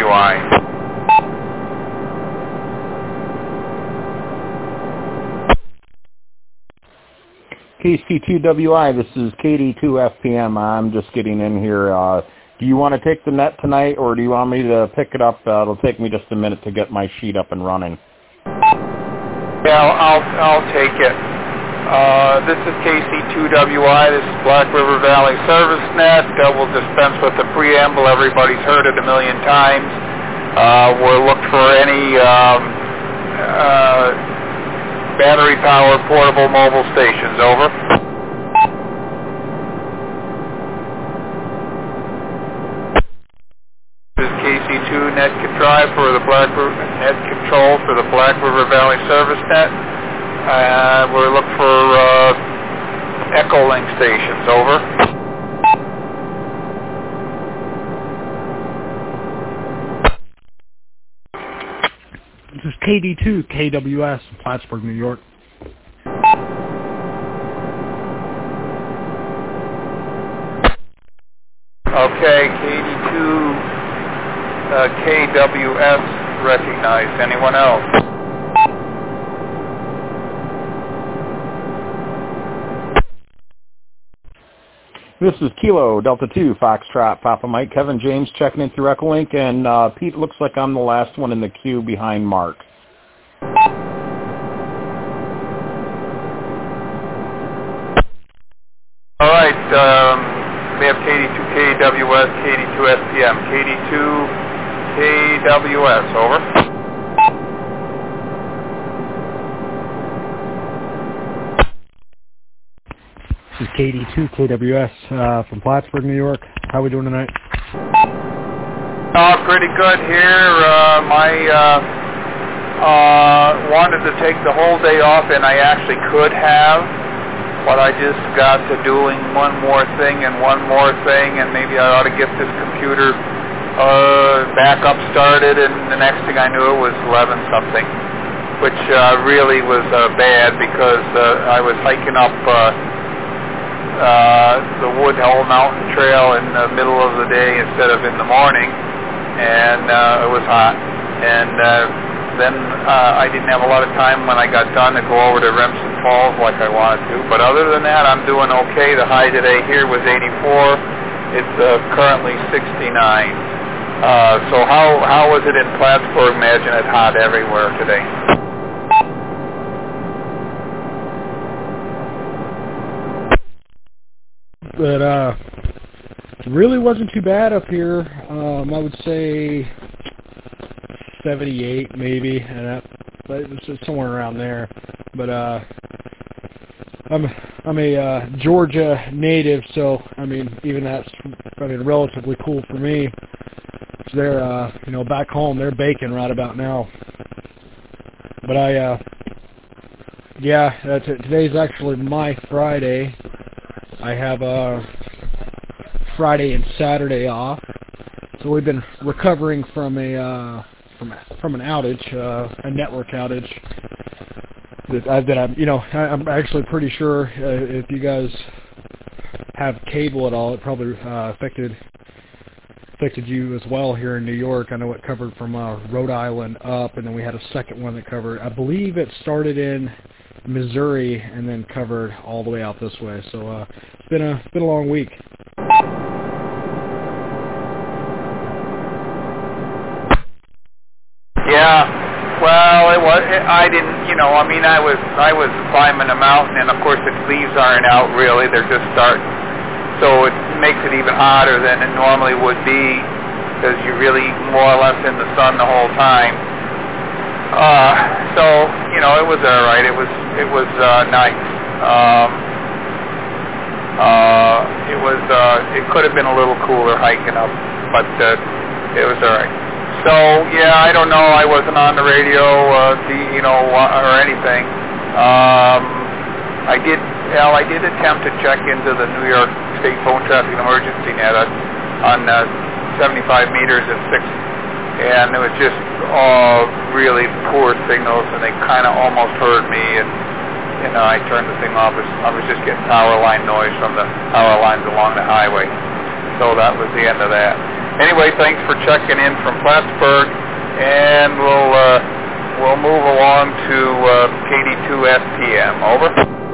KC2WI. KC2WI, this is KD2FPM. I'm just getting in here. Do you want to take the net tonight, or do you want me to pick it up? It'll take me just a minute to get my sheet up and running. Yeah, I'll take it. This is KC2WI. This is Black River Valley Service Net. We'll dispense with the preamble. Everybody's heard it a million times. We'll look for any battery-powered portable mobile stations. Over. This is KC2 Net Control for the Black River Valley Service Net. We're looking for Echolink stations. Over. This is KD2 KWS in Plattsburgh, New York. Okay, KD2 KWS recognized. Anyone else? This is Kilo Delta 2 Foxtrot Papa Mike. Kevin James checking in through Echolink, and Pete, looks like I'm the last one in the queue behind Mark. All right, we have KD2 KWS, KD2 SPM, KD2 KWS. Over. This is KD2 KWS from Plattsburgh, New York. How are we doing tonight? Pretty good here. Wanted to take the whole day off, and I actually could have, but I just got to doing one more thing, and maybe I ought to get this computer back up started, and the next thing I knew it was 11 something, which really was bad, because I was hiking up the Woodhull Mountain Trail in the middle of the day instead of in the morning, and it was hot, and then I didn't have a lot of time when I got done to go over to Remsen Falls like I wanted to, but other than that, I'm doing okay. The high today here was 84. It's currently 69. So how was it in Plattsburgh? Imagine it hot everywhere today. But it really wasn't too bad up here. I would say 78 maybe, but it was just somewhere around there. But I'm a Georgia native, so even that's relatively cool for me. They're back home, they're baking right about now. But today's actually my Friday. I have Friday and Saturday off, so we've been recovering from an outage, a network outage. I'm actually pretty sure if you guys have cable at all, it probably affected you as well here in New York. I know it covered from Rhode Island up, and then we had a second one that covered, I believe it started in Missouri and then covered all the way out this way. So it's been a long week. Yeah, well, I didn't, I was climbing a mountain, and of course the leaves aren't out really, they're just starting. So it makes it even hotter than it normally would be, because you're really more or less in the sun the whole time. So, it was all right. It was nice. It could have been a little cooler hiking up, but it was all right. So, yeah, I don't know. I wasn't on the radio, or anything. I did attempt to check into the New York State Phone Traffic Emergency Net on 75 meters at 6, and it was just really poor signals, and they kind of almost heard me, and I turned the thing off. I was just getting power line noise from the power lines along the highway, so that was the end of that. Anyway, thanks for checking in from Plattsburgh, and we'll move along to KD2FPM. Over.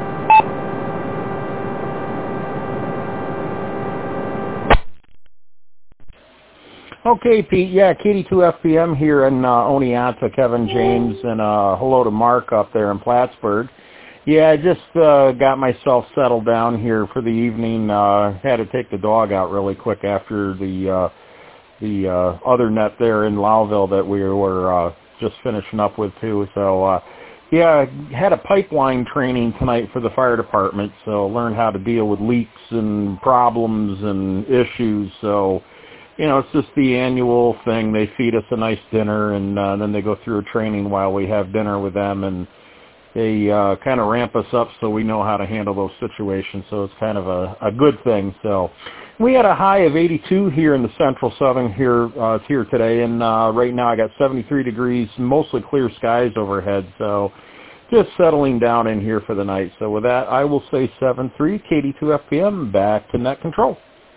Okay, Pete. Yeah, KD2FPM here in Oneonta, Kevin James, and hello to Mark up there in Plattsburgh. Yeah, I just got myself settled down here for the evening. Had to take the dog out really quick after the other net there in Lowville that we were just finishing up with too. So yeah, had a pipeline training tonight for the fire department, so learned how to deal with leaks and problems and issues. So you know, it's just the annual thing. They feed us a nice dinner, and then they go through a training while we have dinner with them, and they kind of ramp us up so we know how to handle those situations. So it's kind of a good thing. So we had a high of 82 here in the central southern here today, and right now I got 73 degrees, mostly clear skies overhead. So just settling down in here for the night. So with that, I will say 7-3 KD2FPM, back to net control.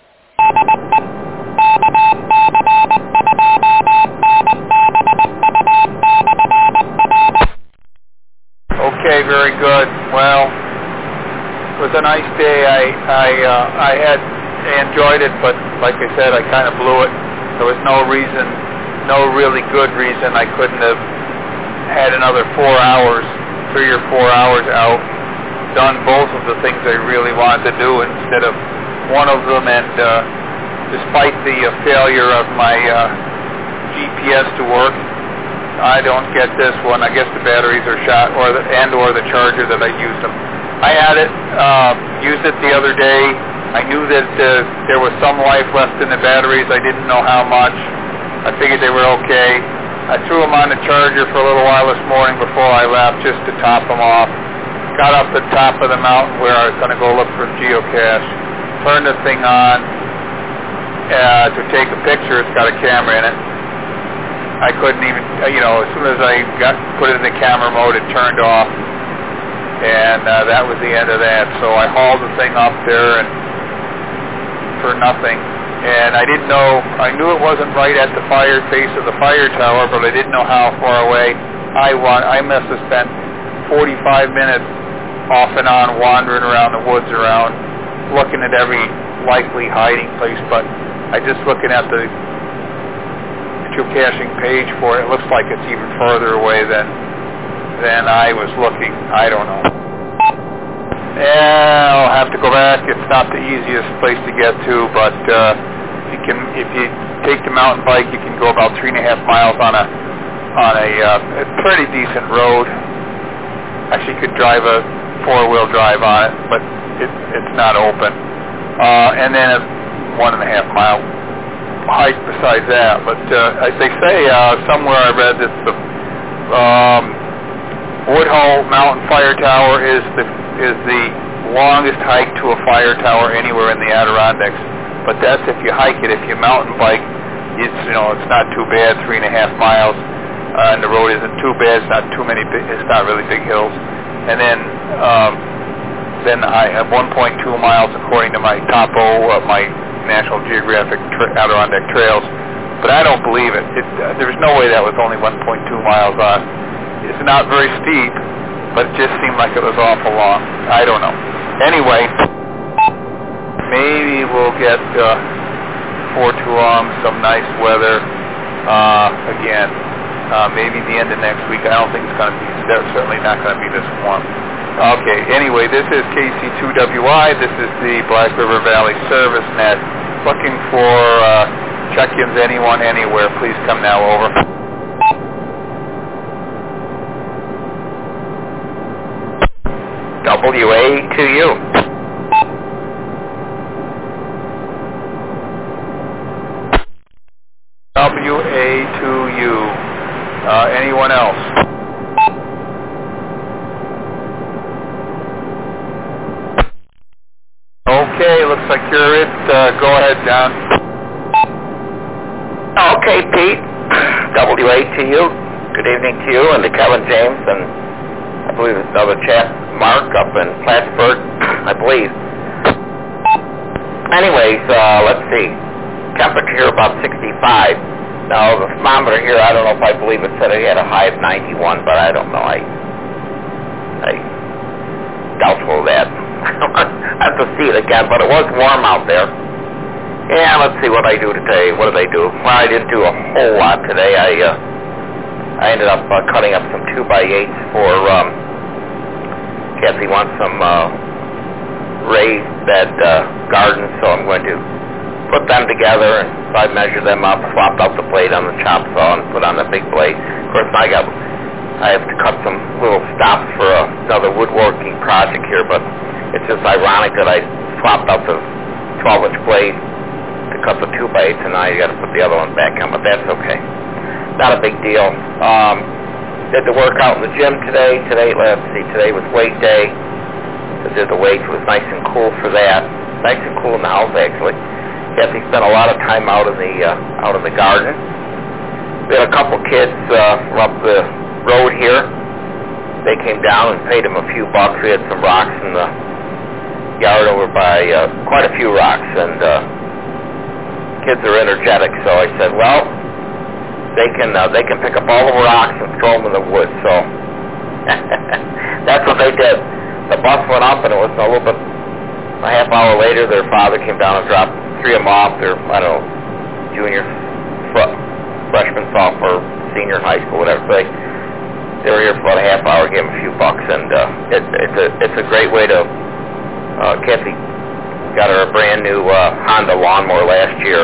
Okay, very good. Well, it was a nice day. I enjoyed it, but like I said, I kind of blew it. There was no really good reason I couldn't have had another 3 or 4 hours out, done both of the things I really wanted to do instead of one of them. And despite the failure of my GPS to work, I don't get this one. I guess the batteries are shot, or the charger that I used them. I had it, used it the other day. I knew that there was some life left in the batteries. I didn't know how much. I figured they were okay. I threw them on the charger for a little while this morning before I left, just to top them off. Got up the top of the mountain where I was going to go look for geocache. Turned the thing on to take a picture. It's got a camera in it. I couldn't even, as soon as I put it in the camera mode, it turned off, and that was the end of that. So I hauled the thing up there and for nothing, and I knew it wasn't right at the face of the fire tower, but I didn't know how far away. I must have spent 45 minutes off and on wandering around the woods looking at every likely hiding place, but I just looking at the geocaching page for it. It looks like it's even further away than I was looking. I don't know. I'll have to go back. It's not the easiest place to get to, but if you take the mountain bike, you can go about 3.5 miles on a pretty decent road. Actually, you could drive a 4-wheel drive on it, but it's not open. And then a 1.5 mile hike besides that, but as they say, somewhere I read that the Woodhull Mountain Fire Tower is the longest hike to a fire tower anywhere in the Adirondacks. But that's if you hike it. If you mountain bike, it's not too bad, 3.5 miles, and the road isn't too bad. It's not really big hills. And then I have 1.2 miles according to my topo of my National Geographic Adirondack Trails, but I don't believe it. There's no way that was only 1.2 miles on. It's not very steep, but it just seemed like it was awful long. I don't know. Anyway, maybe we'll get before too long some nice weather again. Maybe the end of next week. I don't think it's going to be. It's certainly not going to be this warm. Okay, anyway, this is KC2WI. This is the Black River Valley Service Net. Looking for check-ins, anyone, anywhere. Please come now, over. WA to you. WA to you. Anyone else? Okay, looks like you're it. Go ahead, John. Okay, Pete. WA to you. Good evening to you and to Kevin James, and I believe there's another chap, Mark, up in Plattsburgh, I believe. Anyways, let's see. temperature here about 65. Now, the thermometer here, I don't know if I believe it said it had a high of 91, but I don't know. I doubtful of that. I have to see it again, but it was warm out there. Yeah, let's see what I do today. What did I do? Well, I didn't do a whole lot today. I ended up cutting up some 2x8s for Kathy wants some raised bed gardens, so I'm going to put them together, and so I measured them up, swapped out the blade on the chop saw, and put on the big blade. Of course, I have to cut some little stops for another woodworking project here, but it's just ironic that I swapped out the 12-inch blade to cut the 2x8s, and now you got to put the other one back on, but that's okay. Not a big deal. Did the workout in the gym today. Today was weight day. I did the weights. It was nice and cool for that. Nice and cool in the house, actually. Kathy spent a lot of time out in the garden. We had a couple kids from up the road here. They came down and paid them a few bucks. We had some rocks in the yard over by quite a few rocks, and kids are energetic. So I said, well, they can pick up all the rocks and throw them in the woods. So that's what they did. The bus went up, and it was a half hour later, their father came down and dropped 3 of them off. They're, I don't know, junior, freshman, sophomore, senior in high school, whatever. So they were here for about a half hour, gave them a few bucks, and it's a great way to. Kathy got her a brand new Honda lawnmower last year,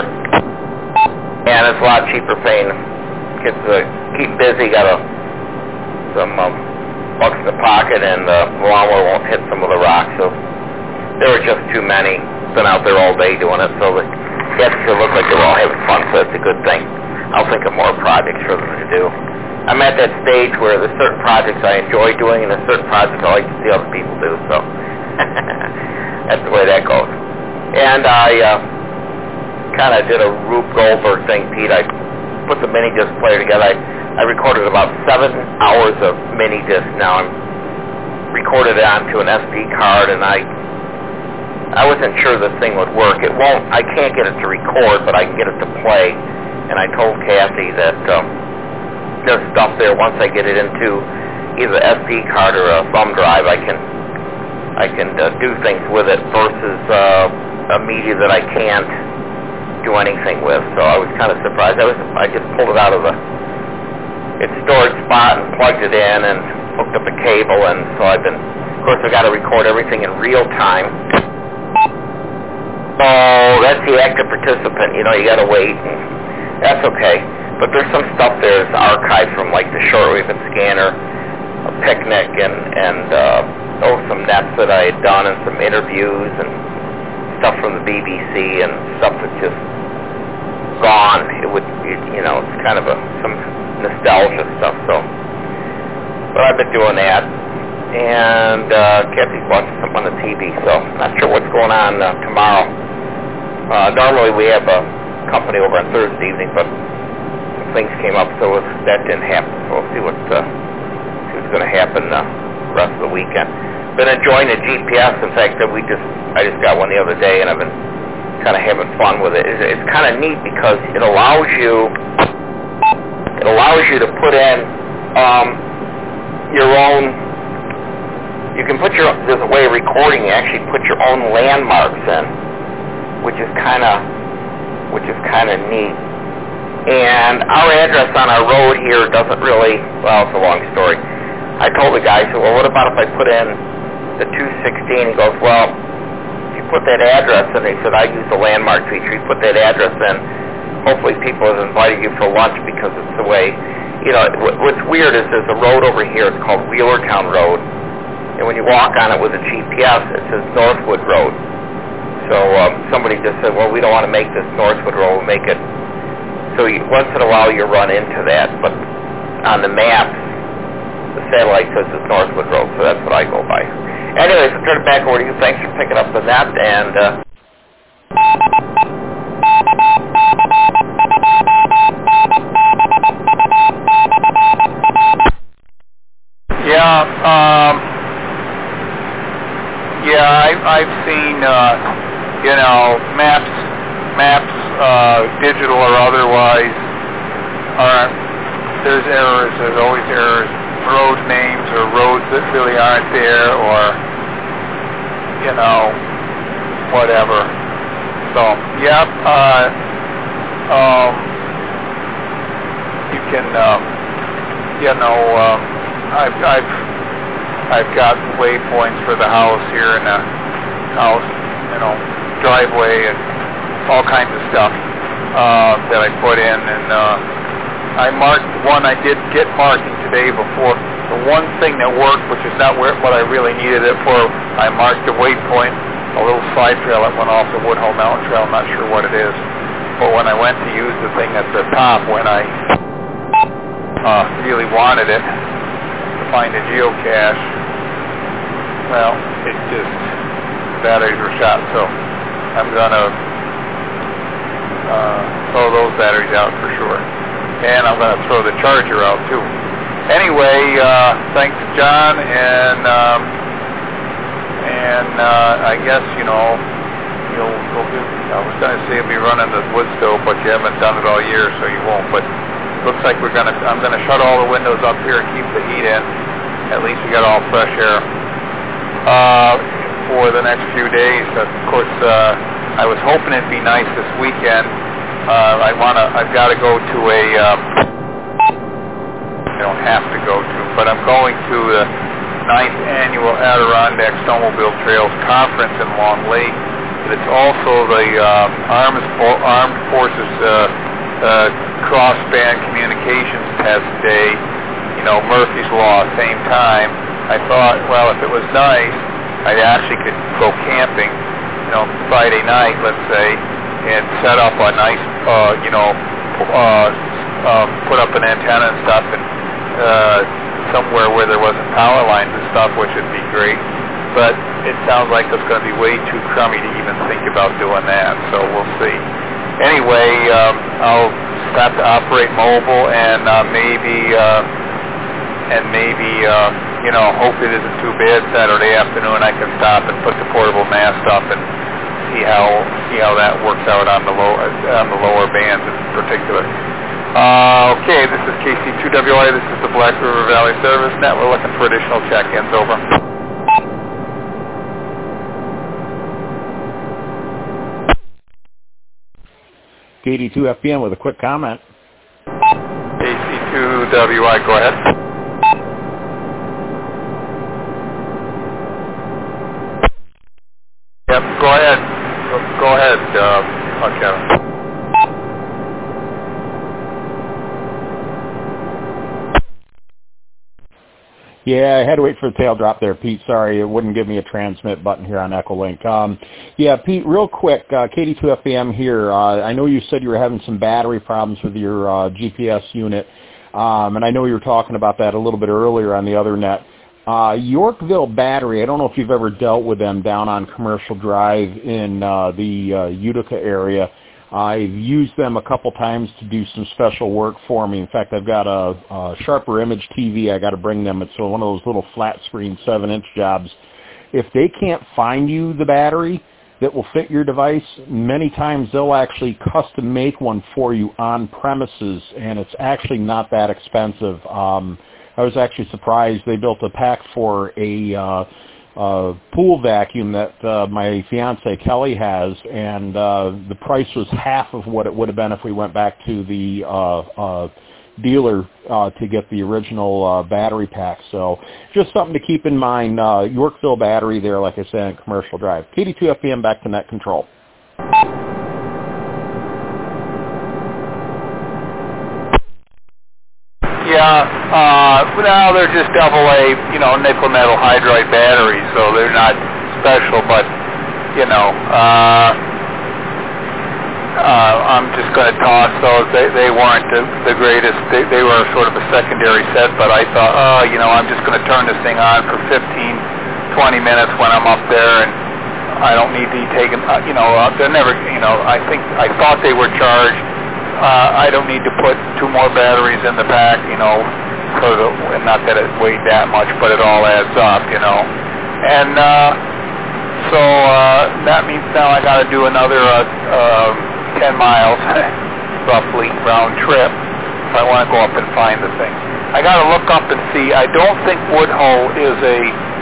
and it's a lot cheaper paying. Kids keep busy, got some bucks in the pocket, and the lawnmower won't hit some of the rocks. So there were just too many. Been out there all day doing it, so the kids look like they're all having fun, so it's a good thing. I'll think of more projects for them to do. I'm at that stage where there's certain projects I enjoy doing, and there's certain projects I like to see other people do, so that's the way that goes. And I kind of did a Rube Goldberg thing, Pete. I put the mini disc player together. I recorded about 7 hours of mini disc. Now I'm recorded it onto an SD card, and I wasn't sure this thing would work. It won't. I can't get it to record, but I can get it to play. And I told Kathy that there's stuff there. Once I get it into either SD card or a thumb drive, I can do things with it versus a media that I can't do anything with. So I was kind of surprised. I just pulled it out of its storage spot and plugged it in and hooked up a cable. And so of course, I got to record everything in real time. So that's the active participant. You know, you got to wait, and that's okay. But there's some stuff there that's archived from like the shortwave and scanner, a picnic, and some nets that I had done, and some interviews and stuff from the BBC, and stuff that's just gone. It's kind of some nostalgia stuff. So, but I've been doing that, and Kathy's watching something on the TV. So I'm not sure what's going on tomorrow. Normally we have a company over on Thursday evening, but things came up, so that didn't happen. So we'll see what's going to happen the rest of the weekend. Been enjoying the GPS. In fact, I just got one the other day, and I've been kind of having fun with it. It's kind of neat because it allows you to put in your own. You can there's a way of recording. You actually put your own landmarks in, which is kind of neat. And our address on our road here doesn't really, well, it's a long story. I told the guy, well, what about if I put in the 216? He goes, well, if you put that address in, he said, I use the landmark feature. You put that address in, hopefully people have invited you for lunch because it's the way, what's weird is there's a road over here, it's called Wheelertown Road. And when you walk on it with a GPS, it says Northwood Road. So somebody just said, well, we don't want to make this Northwood Road, we'll make it. So once in a while you run into that, but on the maps, the satellite says it's Northwood Road, so that's what I go by. Anyways, I'll turn it back over to you. Thanks for picking up the net, and I've seen, maps digital or otherwise, there's errors. There's always errors. Road names or roads that really aren't there, or whatever. So yeah, you can I've got waypoints for the house here in the house, driveway and all kinds of stuff that I put in, and I marked one. I did get marking today before. The one thing that worked, which is not what I really needed it for, I marked a waypoint, a little side trail that went off the Woodhull Mountain Trail. I'm not sure what it is, but when I went to use the thing at the top, when I really wanted it to find a geocache, well, it just, batteries were shot, so I'm gonna throw those batteries out for sure. And I'm going to throw the charger out too. Anyway, thanks, John, and I guess you'll I was going to say you'll be running the wood stove, but you haven't done it all year, so you won't. But looks like I'm going to shut all the windows up here and keep the heat in. At least we got all fresh air for the next few days. Of course, I was hoping it'd be nice this weekend. I've got to go to I don't have to go to, but I'm going to the 9th Annual Adirondack Snowmobile Trails Conference in Long Lake. It's also the Armed Forces Cross-Band Communications Test Day, Murphy's Law, same time. I thought, well, if it was nice, I actually could go camping, Friday night, let's say, and set up a nice, put up an antenna and stuff, and somewhere where there wasn't power lines and stuff, which would be great. But it sounds like it's going to be way too crummy to even think about doing that, so we'll see. Anyway, I'll have to operate mobile, and maybe, hope it isn't too bad Saturday afternoon. I can stop and put the portable mast up and see how that works out on the lower bands in particular. Okay, this is KC2WI. This is the Black River Valley Service Net. We're looking for additional check-ins. Over. KD2FPM with a quick comment. KC2WI, go ahead. Yep, go ahead. Go ahead, Kevin. Yeah, I had to wait for the tail drop there, Pete. Sorry, it wouldn't give me a transmit button here on Echolink. Yeah, Pete, real quick, KD2FPM here. I know you said you were having some battery problems with your GPS unit, and I know you were talking about that a little bit earlier on the other net. Yorkville Battery, I don't know if you've ever dealt with them down on Commercial Drive in the Utica area. I've used them a couple times to do some special work for me. In fact, I've got a Sharper Image TV I got to bring them. It's one of those little flat screen 7-inch jobs. If they can't find you the battery that will fit your device, many times they'll actually custom make one for you on premises, and it's actually not that expensive. I was actually surprised they built a pack for a pool vacuum that my fiance Kelly has, and the price was half of what it would have been if we went back to the dealer to get the original battery pack. So just something to keep in mind. Yorkville Battery there, like I said, on Commercial Drive. KD2FPM back to net control. Yeah, now they're just AA, nickel metal hydride batteries, so they're not special, but, I'm just going to toss those. They weren't the greatest. They were sort of a secondary set, but I thought, I'm just going to turn this thing on for 15, 20 minutes when I'm up there, and I don't need to be taken, they're never, I thought they were charged. I don't need to put 2 more batteries in the pack, and not that it weighed that much, but it all adds up, And so that means now I got to do another 10 miles, roughly, round trip, if I want to go up and find the thing. I got to look up and see. I don't think Woodhull is a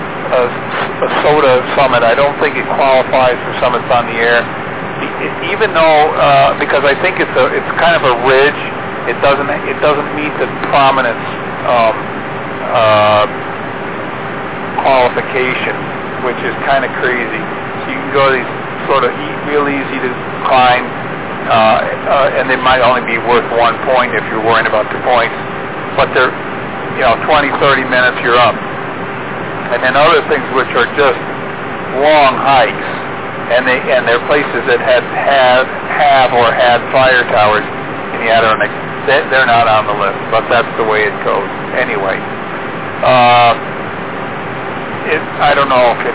SOTA summit. I don't think it qualifies for summits on the air, even though because I think it's kind of a ridge. It doesn't meet the prominence qualification, which is kind of crazy. So you can go to these sort of real easy to climb, and they might only be worth 1 point if you're worrying about 2 points. But they're 20, 30 minutes, you're up. And then other things which are just long hikes, and they're places that have or had fire towers in the Adirondacks. They're not on the list, but that's the way it goes. Anyway, I don't know if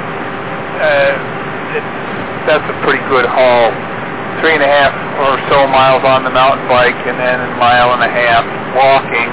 that's a pretty good haul. 3.5 or so miles on the mountain bike, and then a mile and a half walking,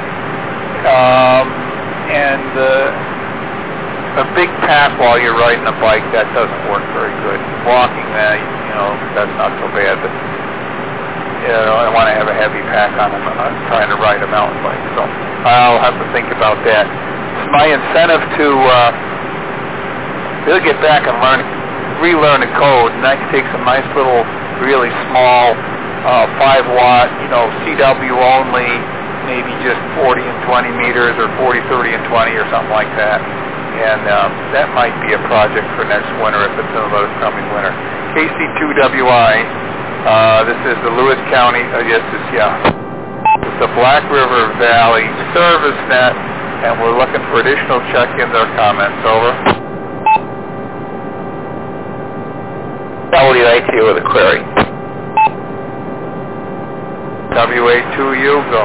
and a big pack while you're riding a bike, that doesn't work very good. Walking, that's not so bad, but I want to have a heavy pack on them. I'm trying to ride a mountain bike, so I'll have to think about that. It's my incentive to really get back and relearn the code, and I can take some nice little, really small 5-watt, CW only, maybe just 40 and 20 meters, or 40, 30, and 20, or something like that. And that might be a project for next winter if it's another coming winter. KC2WI, this is the Lewis County, it's the Black River Valley Service Net, and we're looking for additional check-ins or comments. Over. WA2 with a query. WA2U, go.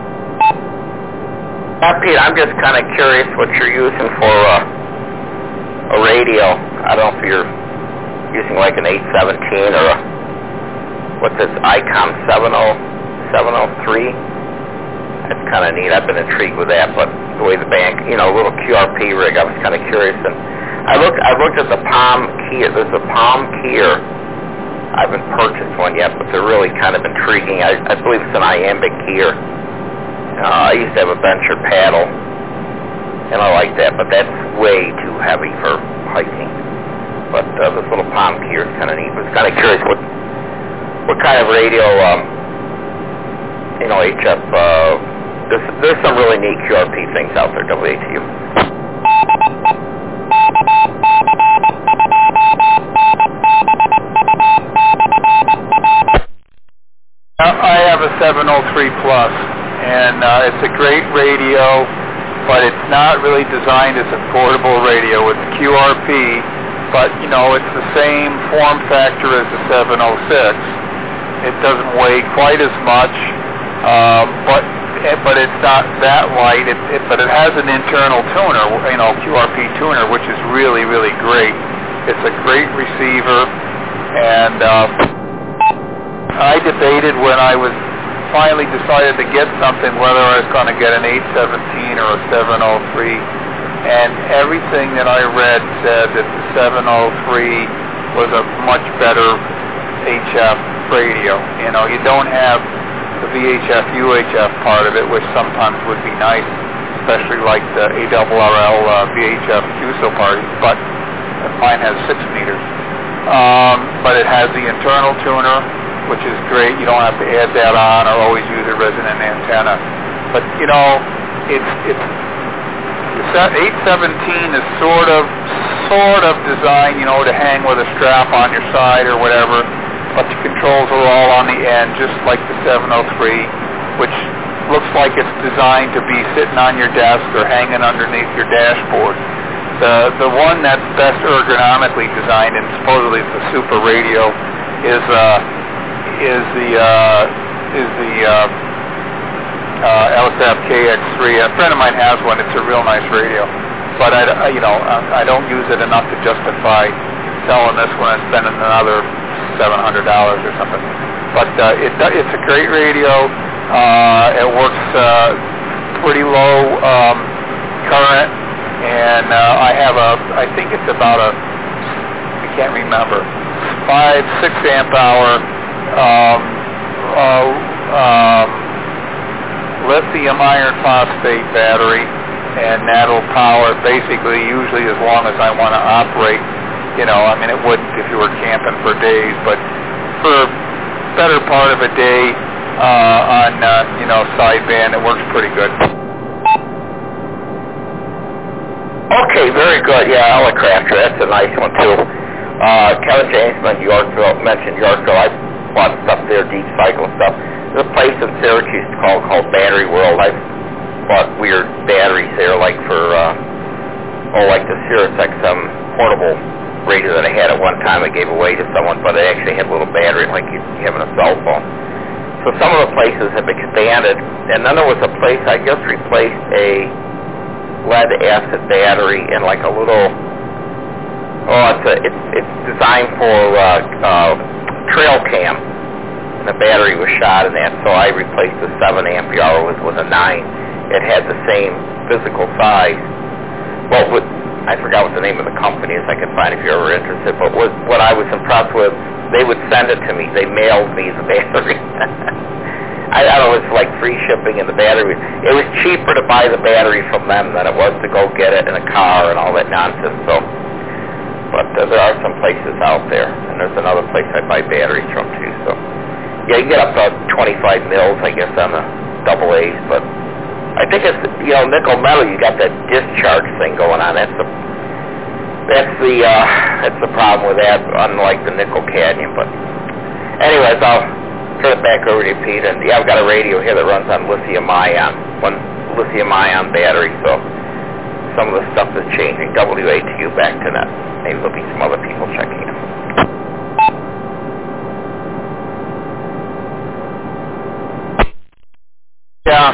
Pete, I'm just kind of curious what you're using for a radio. I don't know if you're using like an 817 or what's this, ICOM 703? That's kind of neat. I've been intrigued with that, but the way the bank, a little QRP rig, I was kind of curious. And I looked at the Palm Keyer. There's a Palm Keyer. I haven't purchased one yet, but they're really kind of intriguing. I believe it's an iambic keyer. I used to have a venture paddle, and I like that, but that's way too heavy for hiking. But this little Palm Keyer is kind of neat. I was kind of curious what kind of radio, HF, there's some really neat QRP things out there, WATU. I have a 703 Plus, and it's a great radio, but it's not really designed as a portable radio. It's QRP, but it's the same form factor as the 706. It doesn't weigh quite as much, but it's not that light. But it has an internal tuner, QRP tuner, which is really, really great. It's a great receiver, and I debated when I was finally decided to get something whether I was going to get an 817 or a 703, and everything that I read said that the 703 was a much better HF radio. You don't have the VHF, UHF part of it, which sometimes would be nice, especially like the ARRL VHF QSO part, but mine has 6 meters. But it has the internal tuner, which is great. You don't have to add that on or always use a resonant antenna. But, it's 817 is sort of designed, to hang with a strap on your side or whatever, but the controls are all on the end, just like the 703, which looks like it's designed to be sitting on your desk or hanging underneath your dashboard. The one that's best ergonomically designed, and supposedly it's a super radio, is the LSF KX3. A friend of mine has one. It's a real nice radio, but I don't use it enough to justify selling this one and spending another $700 or something. But it's a great radio. It works pretty low current, and I think it's about I can't remember, 5-6 amp hour lithium iron phosphate battery, and that'll power basically usually as long as I want to operate. You know, I mean, it wouldn't if you were camping for days, but for better part of a day on, you know, sideband, it works pretty good. Okay, very good. Yeah, Elecrafter, that's a nice one too. Kevin James mentioned Yorkville. I bought stuff there, Deep Cycle stuff. There's a place in Syracuse called Battery World. I bought weird batteries there, like for, like the Sirius XM portable radio that I had at one time. I gave away to someone, but it actually had a little battery like you have in a cell phone. So some of the places have expanded, and then there was a place I just replaced a lead acid battery in like a little. It's designed for trail cam, and the battery was shot in that. So I replaced the 7 ampere hour with a 9. It had the same physical size. Well, I forgot what the name of the company is. I can find if you're ever interested. But what I was impressed with, they would send it to me. They mailed me the battery. I don't know, it's like free shipping in the battery. It was cheaper to buy the battery from them than it was to go get it in a car and all that nonsense. So, but there are some places out there, and there's another place I buy batteries from too. So, yeah, you get up to 25 mils, I guess, on the AA's. But I think it's, you know, nickel metal. You got that discharge thing going on. That's the problem with that, unlike the nickel cadmium. But anyways, I'll turn it back over to you, Pete. And yeah, I've got a radio here that runs on lithium ion battery. So some of the stuff is changing. WATU back to net. Maybe there'll be some other people checking it. Yeah.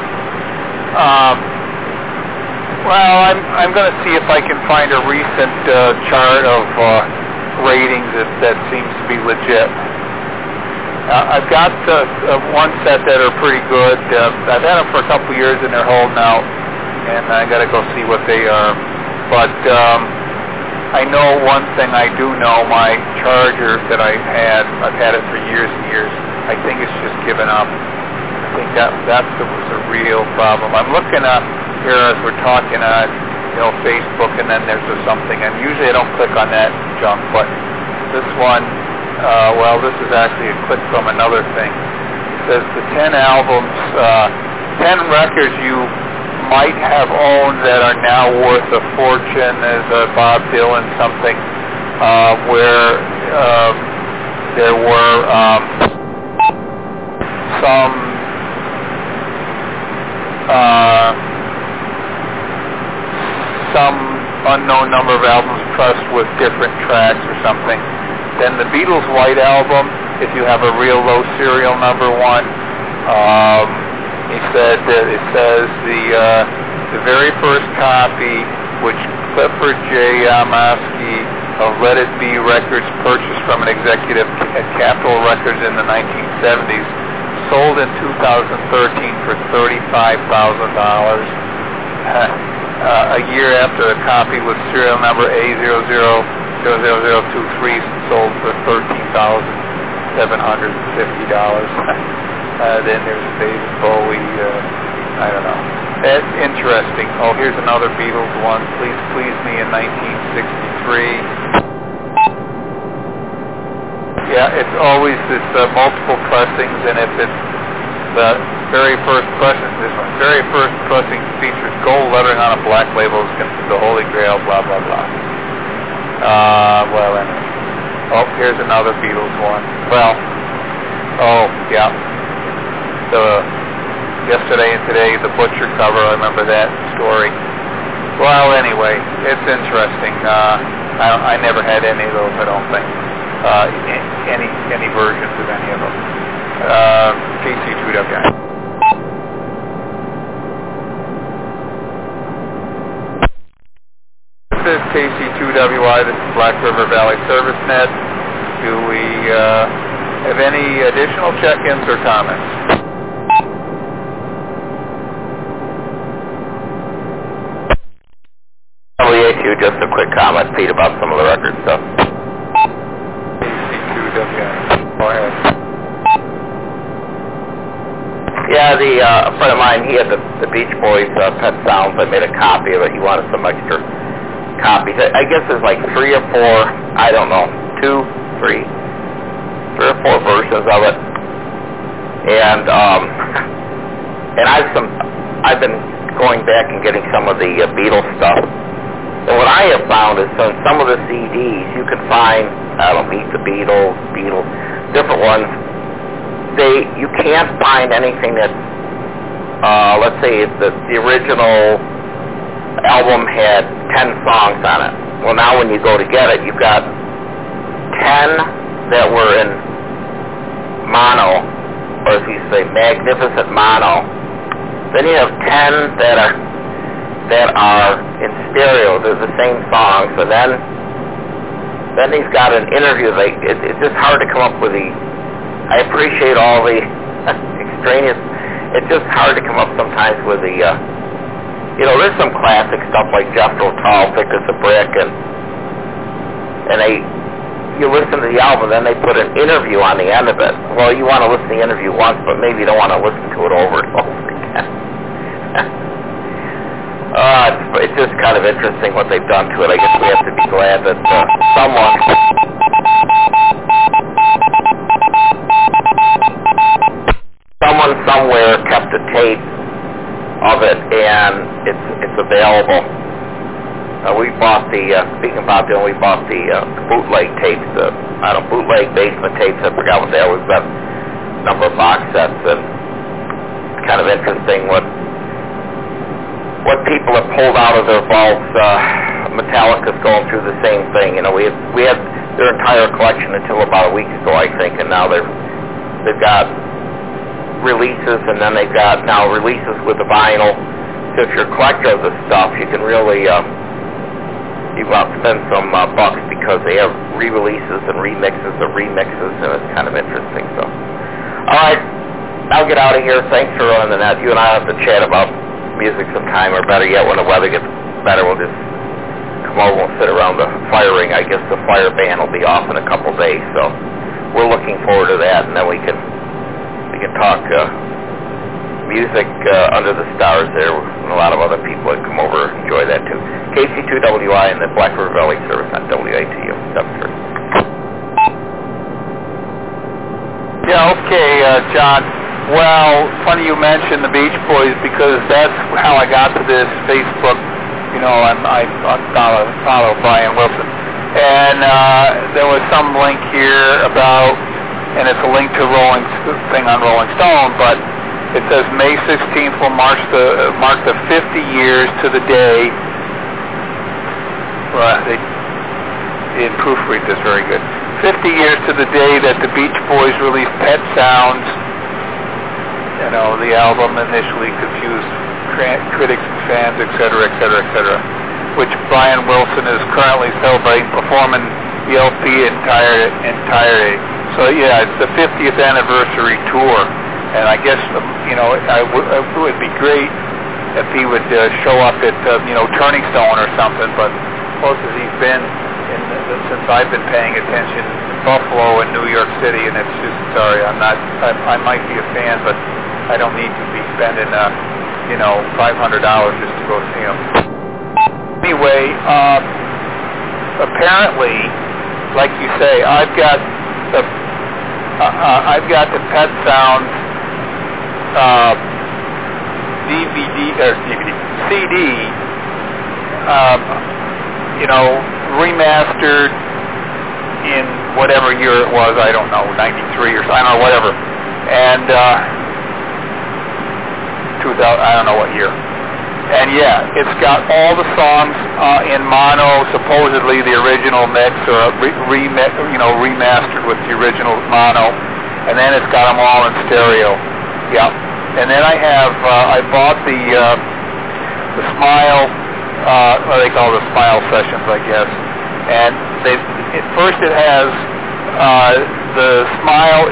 Well, I'm going to see if I can find a recent chart of ratings that seems to be legit. I've got one set that are pretty good. I've had them for a couple years and they're holding out, and I got to go see what they are. But I know one thing. I do know my charger that I've had it for years and years. I think it's just given up. I think that was a real problem. I'm looking at here as we're talking on, you know, Facebook, and then there's something, and usually I don't click on that junk, but this one, well, this is actually a click from another thing. It says the 10 albums, 10 records you might have owned that are now worth a fortune. There's a Bob Dylan something, where there were some unknown number of albums pressed with different tracks or something. Then the Beatles White Album, if you have a real low serial number one. He said that it says the very first copy, which Clifford J. Yamowski of Let It Be Records purchased from an executive at Capitol Records in the 1970s, sold in 2013 for $35,000. A year after the copy with serial number A000023 sold for $13,750. Then there's David Bowie. I don't know. That's interesting. Oh, here's another Beatles one. Please Please Me in 1963. Yeah, it's always this multiple pressings, and if it's the very first pressing, this one, very first pressing features gold lettering on a black label, is considered the Holy Grail, blah, blah, blah. Well, anyway. Oh, here's another Beatles one. Well, oh, yeah. Yesterday and Today, the Butcher cover, I remember that story. Well, anyway, it's interesting. I never had any of those, I don't think. Any versions of any of them. KC2WI. This is KC2WI. This is Black River Valley Service Net. Do we have any additional check-ins or comments? WATU, just a quick comment, Pete, about some of the record stuff. KC2WI. Go ahead. Yeah, a friend of mine, he had the Beach Boys Pet Sounds. I made a copy of it. He wanted some extra copies. I guess there's like 3 or 4, I don't know, 3 or 4 versions of it. And I've been going back and getting some of the Beatles stuff. And what I have found is on some of the CDs you can find, Meet the Beatles, different ones. You can't find anything that, let's say the original album had 10 songs on it. Well, now when you go to get it, you've got 10 that were in mono, or as you say, magnificent mono. Then you have 10 that are in stereo. They're the same songs. So then he's got an interview. It's just hard to come up with I appreciate all the extraneous. It's just hard to come up sometimes with there's some classic stuff like Jethro Tull, Thick as a Brick, and you listen to the album, then they put an interview on the end of it. Well, you want to listen to the interview once, but maybe you don't want to listen to it over and over again. It's just kind of interesting what they've done to it. I guess we have to be glad that someone somewhere kept a tape of it, and it's available. We bought speaking about that, we bought the bootleg tapes, bootleg basement tapes. I forgot what that was, that number of box sets, and it's kind of interesting what people have pulled out of their vaults. Metallica's going through the same thing. We had their entire collection until about a week ago, I think, and now they've got releases, and then they've got now releases with the vinyl. So if you're a collector of this stuff, you can really you go out and spend some bucks, because they have re-releases and remixes of remixes, and it's kind of interesting. So, all right, I'll get out of here. Thanks for running the net. You and I will have to chat about music sometime, or better yet, when the weather gets better, we'll just come over and sit around the fire ring. I guess the fire ban will be off in a couple days, so we're looking forward to that, and then we can talk music under the stars there, and a lot of other people that come over and enjoy that too. KC2WI and the Black River Valley service on WATU. Yeah, okay, John. Well, funny you mentioned the Beach Boys, because that's how I got to this Facebook. I follow Brian Wilson, and there was some link here about, and it's a link to Rolling Stone, but it says May 16th will mark the 50 years to the day. Well, they didn't proofread this very good. 50 years to the day that the Beach Boys released Pet Sounds. The album initially confused critics and fans, etc., which Brian Wilson is currently celebrating, performing the LP entirety. So yeah, it's the 50th anniversary tour, and I guess it would be great if he would show up at Turning Stone or something. But closest he's been since I've been paying attention, Buffalo and New York City, and it's just sorry, I might be a fan, but I don't need to be spending $500 just to go see him. Anyway, apparently, like you say, I've got the Pet Sounds CD, remastered in whatever year it was, I don't know, 93 or so, I don't know, whatever, and 2000, I don't know what year. And yeah, it's got all the songs in mono, supposedly the original mix, or remastered with the original mono, and then it's got them all in stereo. Yeah, and then I bought the Smile, what they call the Smile Sessions, I guess. And first it has the Smile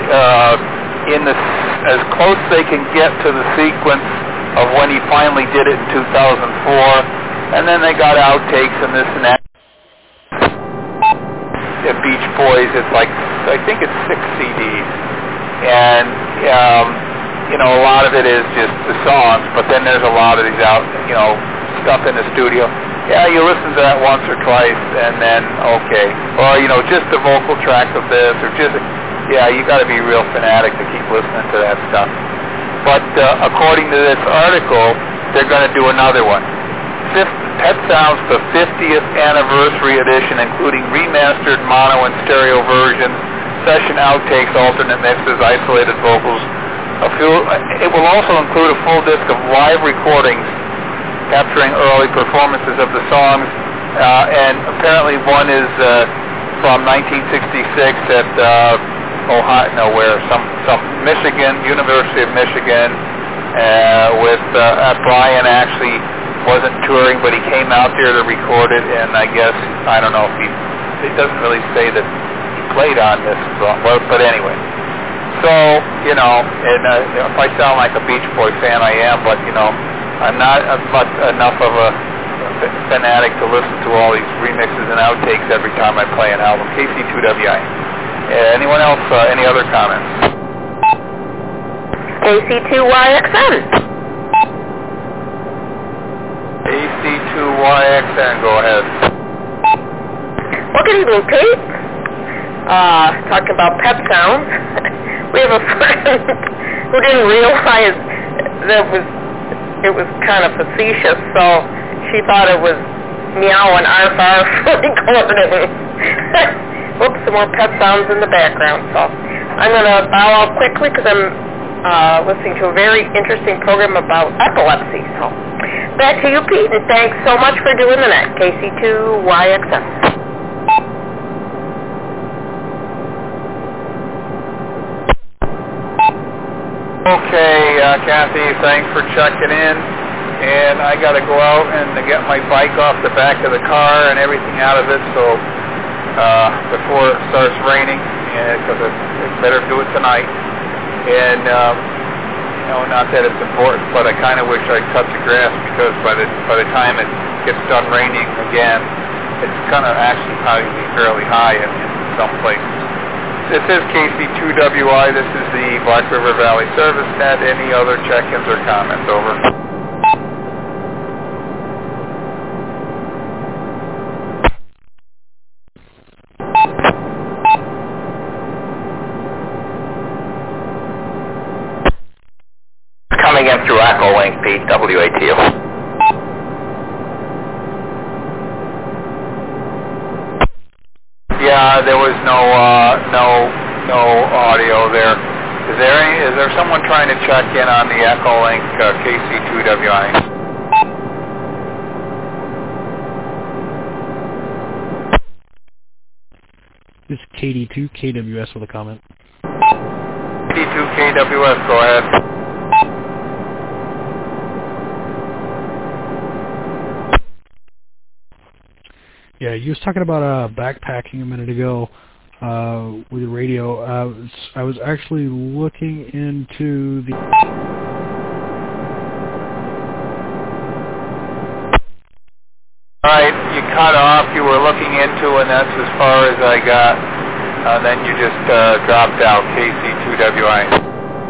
as close as they can get to the sequence of when he finally did it in 2004, and then they got outtakes and this and that. At Beach Boys, it's like, I think it's 6 CDs, and a lot of it is just the songs, but then there's a lot of these out, stuff in the studio. Yeah, you listen to that once or twice, and then, okay. Or, just the vocal track of this, or just, you got to be a real fanatic to keep listening to that stuff. But according to this article, they're going to do another one. Pet Sounds, the 50th anniversary edition, including remastered mono and stereo versions, session outtakes, alternate mixes, isolated vocals. It will also include a full disc of live recordings capturing early performances of the songs, and apparently one is from 1966 at some Michigan, University of Michigan, with Brian actually wasn't touring, but he came out there to record it, and I guess, I don't know if it doesn't really say that he played on this song, but anyway. So, and if I sound like a Beach Boy fan, I am, but, I'm not enough of a fanatic to listen to all these remixes and outtakes every time I play an album. KC2WI. Anyone else, any other comments? KC2YXN. KC2YXN, go ahead. Well, good evening, Pete. Talking about Pet Sounds. We have a friend who didn't realize that it was kind of facetious, so she thought it was meow and arf arf recording. Oops, some more pet sounds in the background. So I'm going to bow out quickly because I'm listening to a very interesting program about epilepsy. So back to you, Pete, and thanks so much for doing the net. KC2YXN. Okay, Kathy, thanks for checking in. And I got to go out and get my bike off the back of the car and everything out of it, so before it starts raining, because it's better do it tonight. And not that it's important, but I kind of wish I'd cut the grass, because by the time it gets done raining again, it's going to actually probably be fairly high in some places. This is KC2WI. This is the Black River Valley Service Net. Any other check-ins or comments? Over. Coming in through Echo Link, Pete, WATU. Yeah, there was no audio there. Is there someone trying to check in on the Echo Link KC2WI? This is KD2KWS with a comment. KD2KWS, go ahead. Yeah, you was talking about backpacking a minute ago with the radio. I was actually looking into the... All right, you cut off. You were looking into, and that's as far as I got. Then you just dropped out. KC2WI.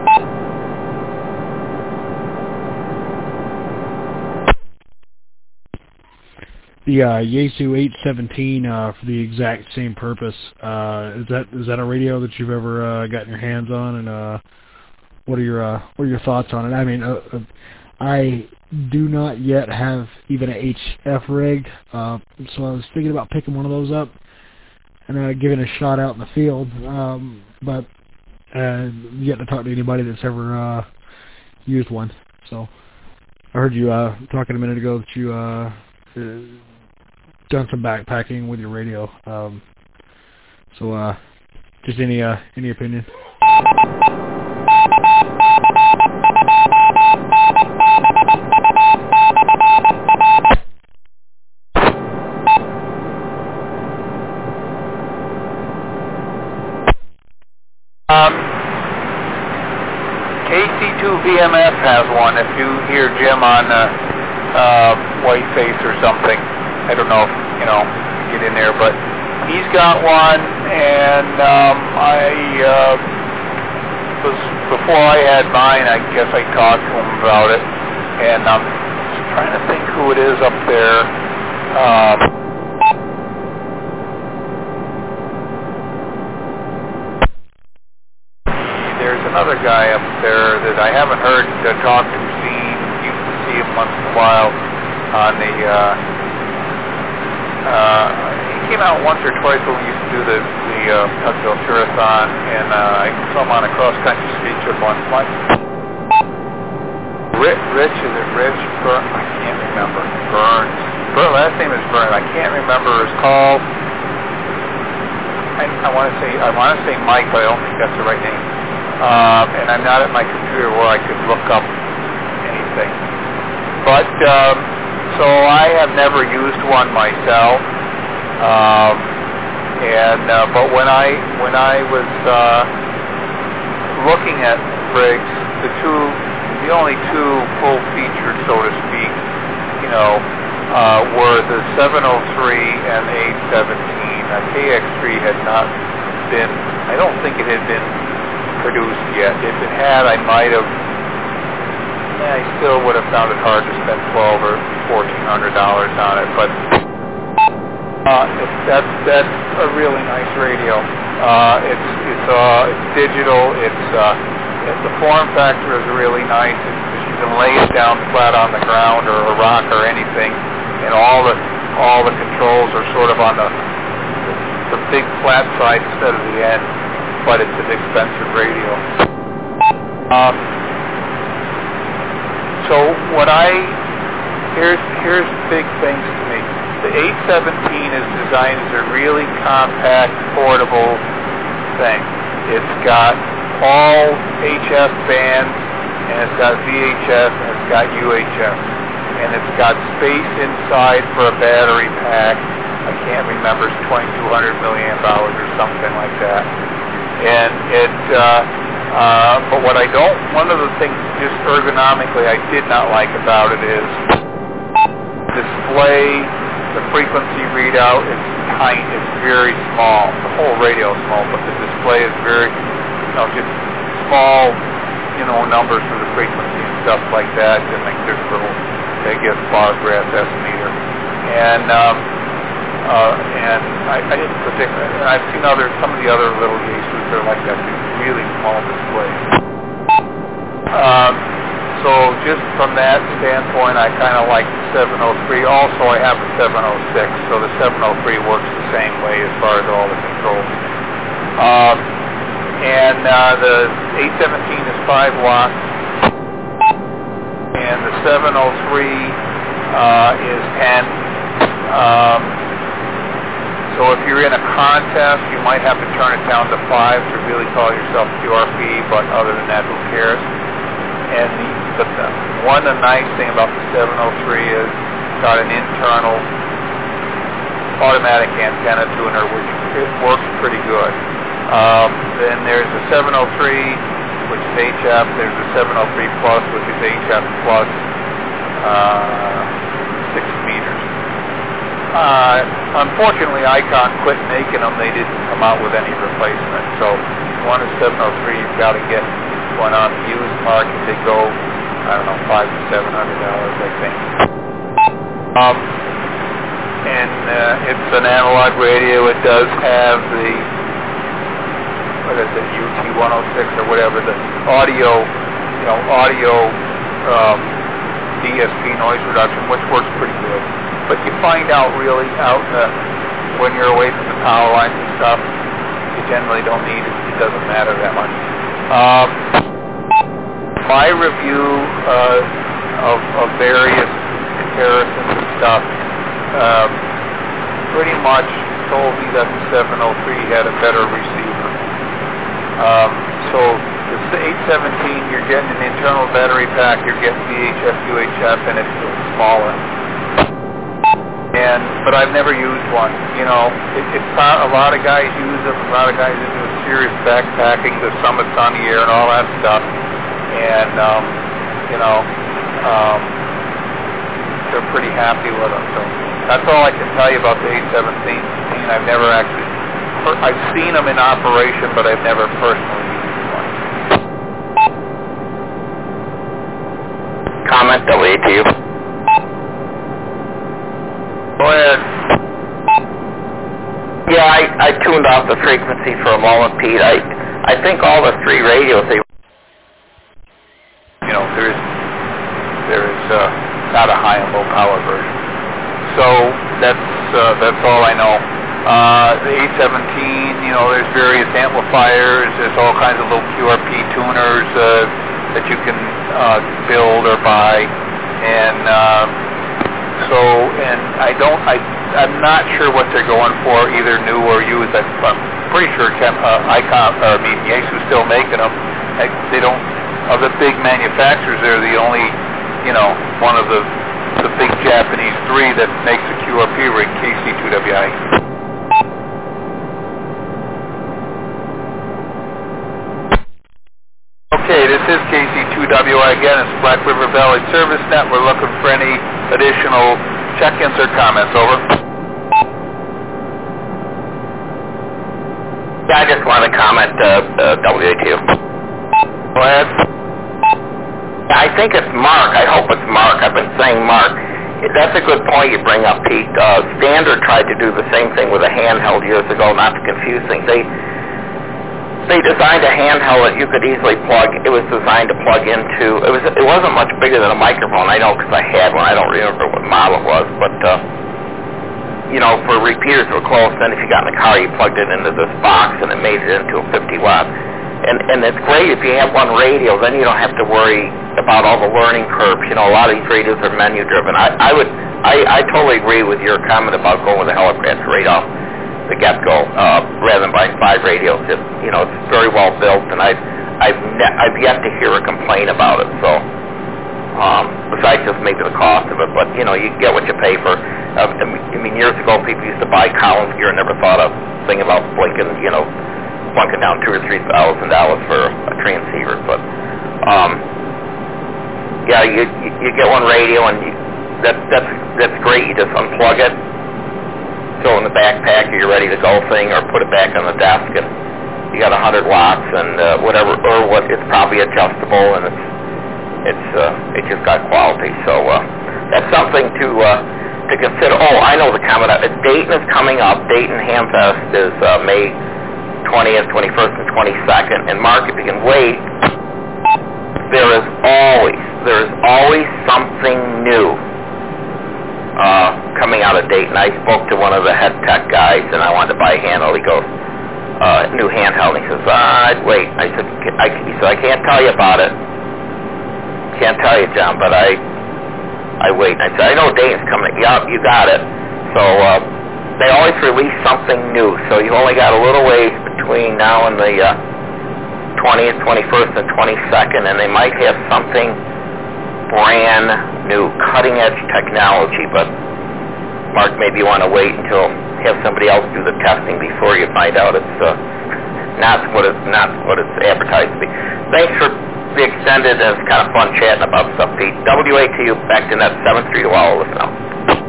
The Yaesu 817 for the exact same purpose. Is that a radio that you've ever gotten your hands on, and what are your thoughts on it? I mean, I do not yet have even a HF rig, so I was thinking about picking one of those up and giving it a shot out in the field, but yet to talk to anybody that's ever used one. So I heard you talking a minute ago that you done some backpacking with your radio. So just any opinion? KC2VMF has one. If you hear Jim on Whiteface or something, I don't know if, get in there, but he's got one, and I was before I had mine, I guess I talked to him about it, and I'm trying to think who it is up there. There's another guy up there that I haven't heard talk to, seen. Used to see him once in a while on the. He came out once or twice when we used to do the Tuckville Tour-a-thon, and I saw him on a cross-country ski trip once. Rich, is it Rich? I can't remember. Burns. Last name is Burns. I can't remember his call. I want to say Mike, but I don't think that's the right name. And I'm not at my computer where I could look up anything. But so I have never used one myself. But when I was looking at rigs, the only two full-featured, so to speak, were the 703 and the 817. KX3 had not been. I don't think it had been produced yet. If it had, I might have. I still would have found it hard to spend $1,200 or $1,400 on it, but. That's a really nice radio. It's digital. The form factor is really nice. You can lay it down flat on the ground or a rock or anything, and all the controls are sort of on the big flat side instead of the end. But it's an expensive radio. So here's big things to me. The 817 is designed as a really compact, portable thing. It's got all HF bands, and it's got VHF, and it's got UHF. And it's got space inside for a battery pack. I can't remember, it's 2,200 milliamp hours or something like that. And but one of the things just ergonomically I did not like about it is display. The frequency readout is tiny. It's very small. The whole radio is small, but the display is very, just small, numbers for the frequency and stuff like that. I think there's a little, I guess, bar graph estimator. And I didn't particularly. I've seen some of the other little Yaesus. They're like that. Really small displays. So just from that standpoint, I kind of like the 703. Also, I have the 706, so the 703 works the same way as far as all the controls. And the 817 is 5 watts, and the 703 is 10. So if you're in a contest, you might have to turn it down to 5 to really call yourself QRP, but other than that, who cares? And the nice thing about the 703 is it's got an internal automatic antenna tuner, which it works pretty good. Then there's the 703, which is HF. There's the 703 Plus, which is HF plus 6 meters. Unfortunately, Icon quit making them. They didn't come out with any replacement. So if you want a 703, you've got to get one on the used market. They go, I don't know, $500 to $700, I think. And it's an analog radio. It does have the, what is it, UT106 or whatever, the audio DSP noise reduction, which works pretty good. But you find out really when you're away from the power lines and stuff, you generally don't need it. It doesn't matter that much. My review of various comparisons and stuff pretty much told me that the 703 had a better receiver. So the 817, you're getting an internal battery pack, you're getting VHF, UHF, and it's smaller. But I've never used one. It's a lot of guys use them. A lot of guys do serious backpacking, the summits on the air, and all that stuff. And they're pretty happy with them. So that's all I can tell you about the 817. I've seen them in operation, but I've never personally used one. frequency for a moment, Pete. I think all the three radios, they... You know, there's not a high and low power version. So that's all I know. The 817, you know, there's various amplifiers. There's all kinds of little QRP tuners that you can build or buy, and I'm not sure what they're going for, either new or used. I'm pretty sure Yaesu's still making them. They don't. Of the big manufacturers, they're the only, you know, one of the big Japanese three that makes a QRP rig, KC2WI. Okay, this is KC2WI again. It's Black River Valley Service Net. We're looking for any additional check-ins or comments. Over. Yeah, I just want to comment, WA2. Go ahead. I think it's Mark. I hope it's Mark. I've been saying Mark. That's a good point you bring up, Pete. Standard tried to do the same thing with a handheld years ago, not to confuse things. They designed a handheld that you could easily plug. It was designed to plug into. It wasn't much bigger than a microphone. I know because I had one. I don't remember what model it was, but you know, for repeaters that were close. Then if you got in the car, you plugged it into this box, and it made it into a 50-watt. And it's great if you have one radio. Then you don't have to worry about all the learning curves. You know, a lot of these radios are menu driven. I totally agree with your comment about going with the Helipads right off the get-go, rather than buying 5 radios. You know, it's very well built, and I've yet to hear a complaint about it. So, besides just maybe the cost of it, but you know, you get what you pay for. I mean, years ago, people used to buy Collins gear and never thought a thing about plunking down $2,000 or $3,000 for a transceiver. But yeah, you get one radio, and that's great. You just unplug it, throw it in the backpack, or you're ready to go thing, or put it back on the desk, and you got 100 watts and whatever, or what? It's probably adjustable, and it just got quality. So that's something to consider. Oh, I know the comment. Dayton is coming up. Dayton Hamfest is May 20th, 21st, and 22nd. And Mark, if you can wait, there is always something new coming out of Dayton. I spoke to one of the head tech guys, and I wanted to buy a handheld. He goes, new handheld. And he says, I'd wait. I said, he said, I can't tell you about it. Can't tell you, John, but I wait. And I said, I know Dayton's coming. Yup, you got it. So they always release something new. So you only got a little ways between now and the 20th, 21st, and 22nd, and they might have something brand new, cutting-edge technology. But Mark, maybe you want to wait until have somebody else do the testing before you find out it's not what it's advertised to be. Thanks for the extended, and it's kind of fun chatting about stuff, Pete. WATU, back to net 73 to all listen out.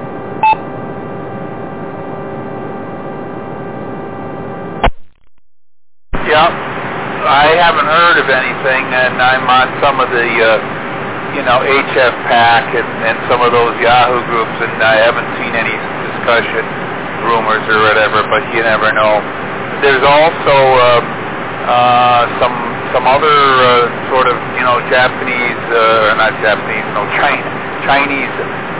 Yeah, I haven't heard of anything, and I'm on some of the, HF Pack and some of those Yahoo groups, and I haven't seen any discussion, rumors or whatever, but you never know. There's also some other sort of, Japanese, not Japanese, Chinese,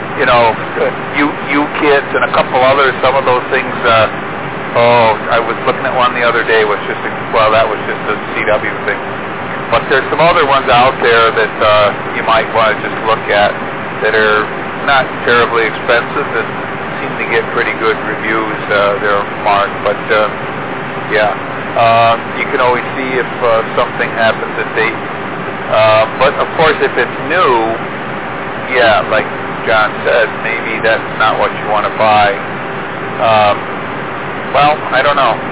U-kits and a couple others, some of those things, I was looking at one the other day, that was just a CW thing. But there's some other ones out there that you might want to just look at that are not terribly expensive and seem to get pretty good reviews. They're marked, but you can always see if something happens at Dayton. But of course, if it's new, like John said, maybe that's not what you want to buy. Well, I don't know.